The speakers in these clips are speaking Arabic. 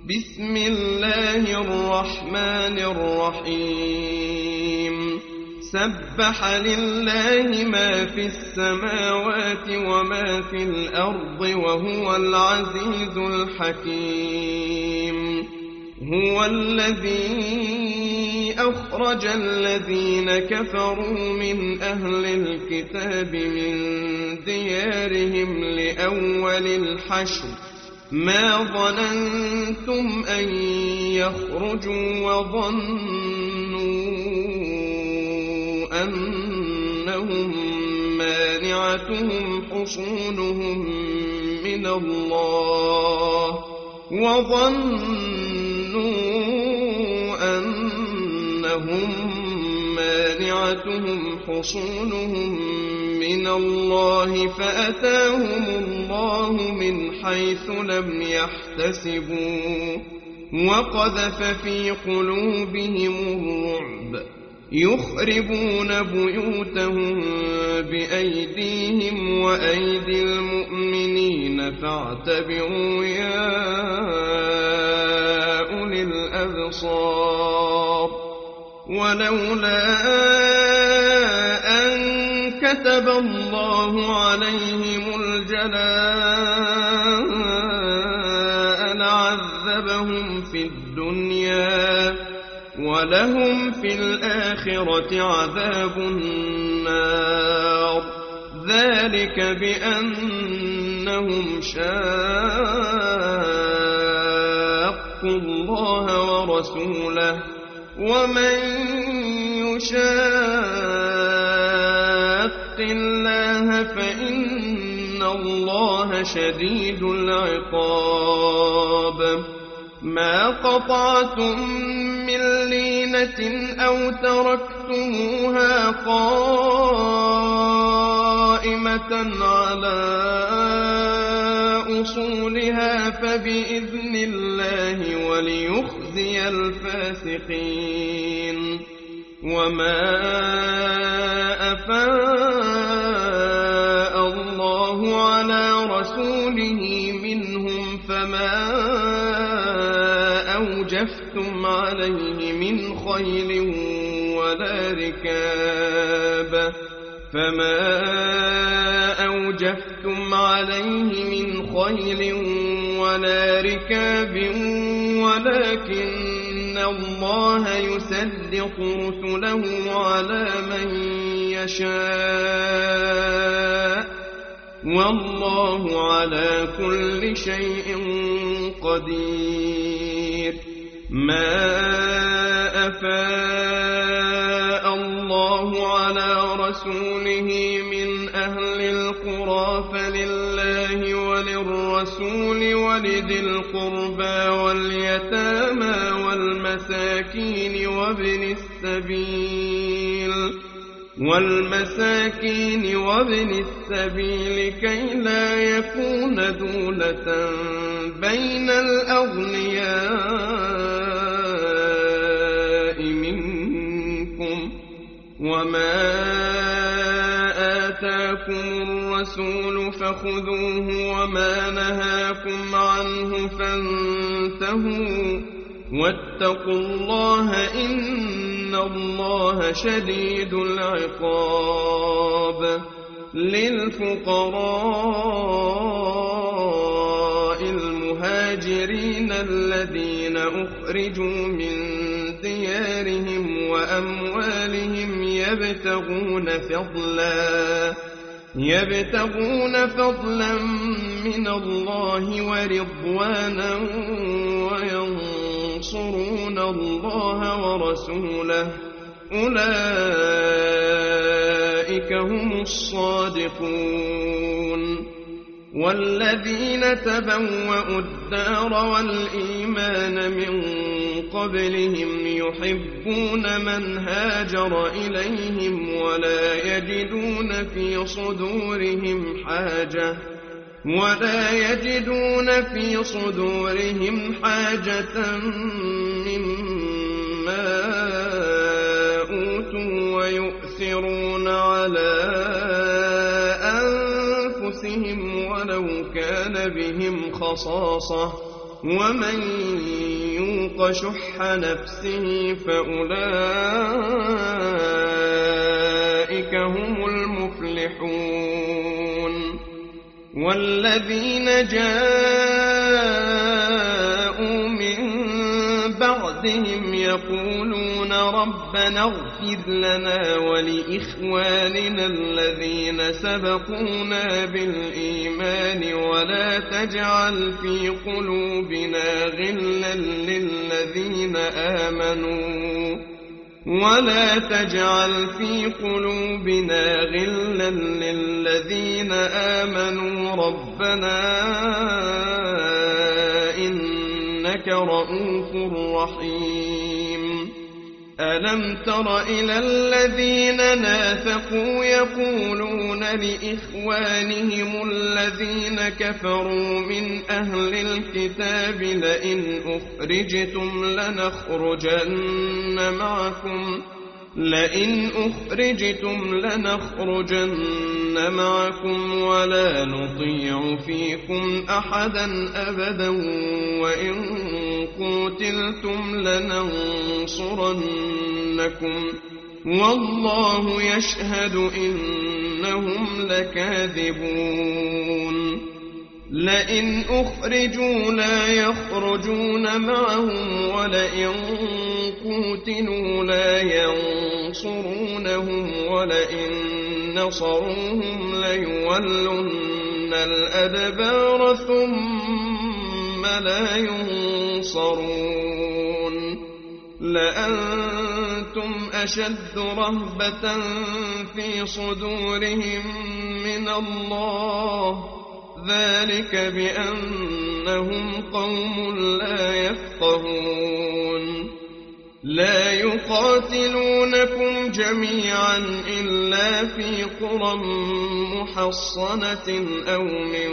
بسم الله الرحمن الرحيم سبح لله ما في السماوات وما في الأرض وهو العزيز الحكيم هو الذي أخرج الذين كفروا من أهل الكتاب من ديارهم لأول الحشر ما ظننتم أن يخرجوا وظنوا أنهم مانعتهم حصونهم من الله فأتاهم الله من حيث لم يحتسبوا وقذف في قلوبهم الرعب يخربون بيوتهم بأيديهم وأيدي المؤمنين فاعتبروا يا أولي الأبصار ولولا أن كتب الله عليهم الجلاء لعذبهم في الدنيا ولهم في الآخرة عذاب النار ذلك بأنهم شاقوا الله ورسوله ومن يشاق الله فإن الله شديد العقاب ما قطعتم من لينة أو تركتموها قائمة على أصولها فبإذن الله وليخزي الفاسقين وما أفاء الله على رسوله منهم فما أوجفتم عليه من خيل ولا ركاب ولكن الله يسلط رسله على من يشاء والله على كل شيء قدير ما أفاء الله على رسوله من أهل القرى فلله وللرسول ولذي القربى واليتامى والمساكين وابن السبيل كي لا يكون دولة بين الأغنياء منكم وما آتاكم الرسول فخذوه وما نهاكم عنه فانتهوا واتقوا الله إن الله شديد العقاب للفقراء المهاجرين الذين أخرجوا من ديارهم وأموالهم يبتغون فضلا من الله ورضوانا وينصرون الله ورسوله أولئك هم الصادقون والذين تبوأوا الدار والإيمان من قبلهم يحبون من هاجر إليهم ولا يجدون في صدورهم حاجة مما أوتوا ويؤثرون على أنفسهم ولو كان بهم خصاصة ومن يوق شح نفسه فأولئك هم المفلحون والذين جاءوا من بعدهم يقولون ربنا اغفر لنا ولإخواننا الذين سبقونا بالإيمان ولا تجعل في قلوبنا غلا للذين آمنوا ربنا إنك رؤوف رحيم ألم تر إلى الذين نافقوا يقولون لإخوانهم الذين كفروا من أهل الكتاب لئن أخرجتم لنخرجن معكم ولا نطيع فيكم أحدا أبدا وإن قتلتم لننصرنكم والله يشهد إنهم لكاذبون لئن أخرجوا لا يخرجون معهم ولئن قوتلوا لا ينصرونهم ولئن نصروهم ليولن الأدبار ثم لا ينصرون لأنتم أشد رهبة في صدورهم من الله ذلك بأنهم قوم لا يفقهون لا يقاتلونكم جميعا إلا في قرى محصنة أو من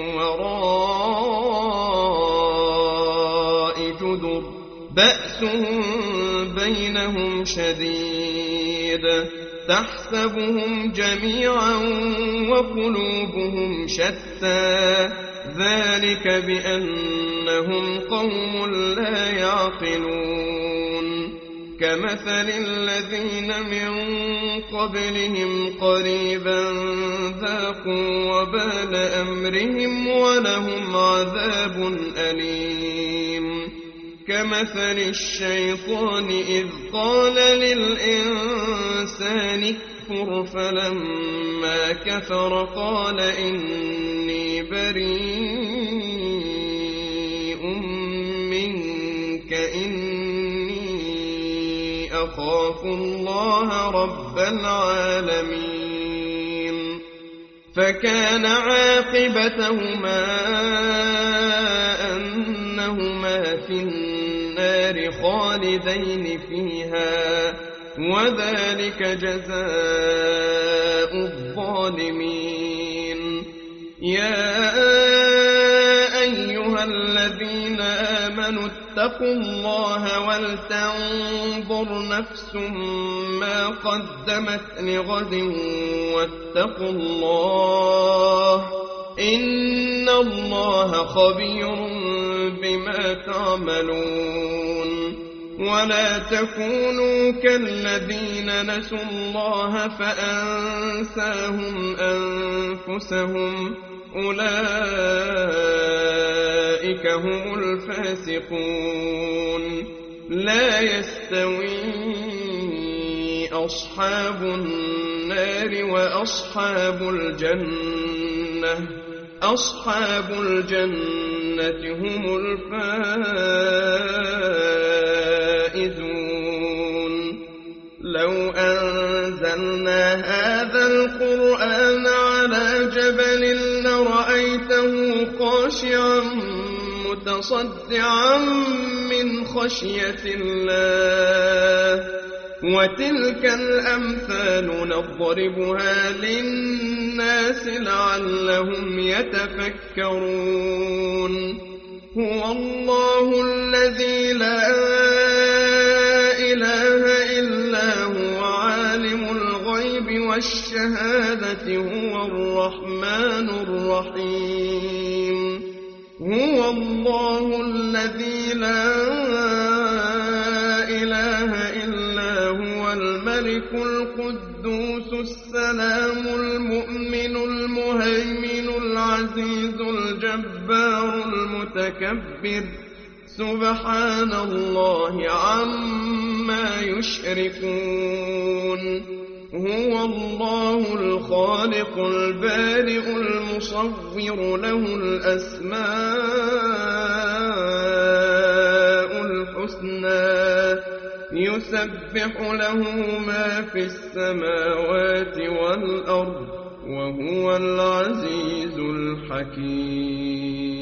وراء جدر بأسهم بينهم شديد تحسبهم جميعا وقلوبهم شتى ذلك بأنهم قوم لا يعقلون كمثل الذين من قبلهم قريبا ذاقوا وبال أمرهم ولهم عذاب أليم كمثل الشيطان إذ قال للإنسان اكفر فلما كفر قال إني بريء منك إني أخاف الله رب العالمين فكان عاقبتهما أنهما في النار خالدين فيها وذلك جزاء الظالمين يا أيها الذين آمنوا اتقوا الله ولتنظر نفس ما قدمت لغد واتقوا الله إن الله خبير بما تعملون ولا تكونوا كالذين نسوا الله فأنساهم أنفسهم أولئك هم الفاسقون لا يستوي أصحاب النار وأصحاب الجنة هم الفائزون لو أنزلنا هذا القرآن على جبل لرأيته خاشعا متصدعا من خشية الله وتلك الأمثال نضربها للناس لعلهم يتفكرون هو الله الذي لا إله إلا هو عالم الغيب والشهادة هو الرحمن الرحيم هو الله الذي لا إله إلا هو الملك القدوس السلام المؤمن المهيمن العزيز الجبار المتكبر سبحان الله عما يشركون هو الله الخالق البارئ المصور له الأسماء الحسنى يسبح له ما في السماوات والأرض وهو العزيز الحكيم